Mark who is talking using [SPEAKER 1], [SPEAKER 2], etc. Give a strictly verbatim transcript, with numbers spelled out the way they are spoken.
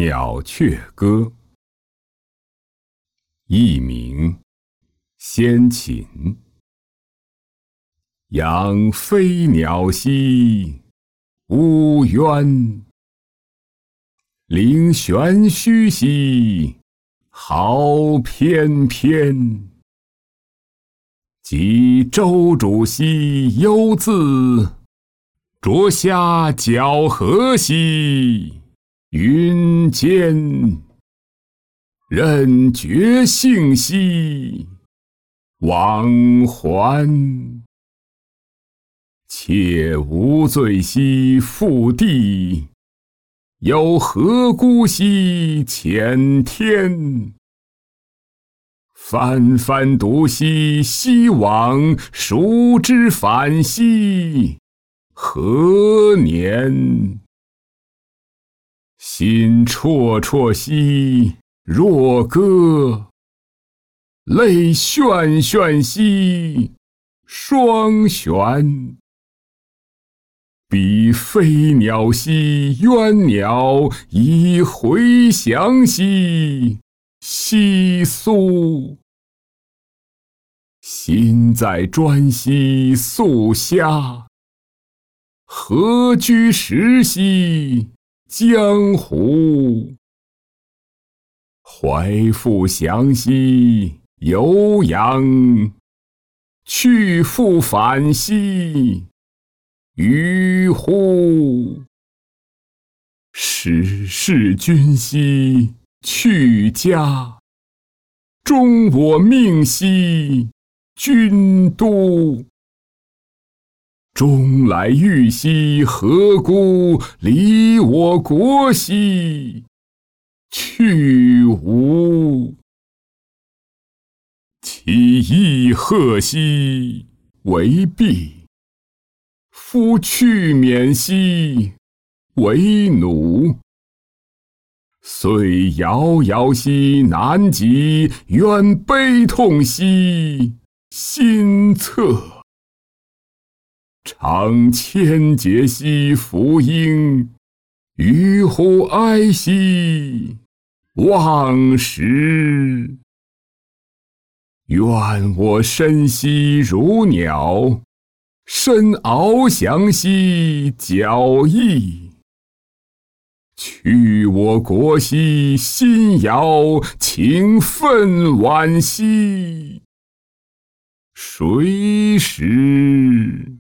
[SPEAKER 1] 鸟雀歌》，佚名先秦。养飞鸟兮，无冤；灵玄虚兮，好翩翩。及周主兮犹自，啄虾饺河兮云间。任觉幸兮往还。妾无罪兮复地，有何辜兮遣天。泛泛笃兮西往，孰知返兮何年。心绰绰兮若歌，泪漩漩兮双旋。彼飞鸟兮鸳鸟，以回翔兮窸窣。心在专兮宿虾，何居时兮江湖。怀复降兮有养，去复返兮于乎。始事君兮去家，终我命兮君都。终来欲兮何辜，离我国兮去无。其义贺兮为弊，夫去免兮为奴。遂遥遥兮难及，愿悲痛兮心恻。常千结兮福音，于乎哀兮忘时。愿我身兮如鸟，身翱翔兮矫逸。去我国兮心遥，情愤惋兮谁识。